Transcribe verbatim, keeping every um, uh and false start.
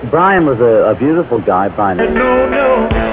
Brian was a, a beautiful guy, Brian. No, no.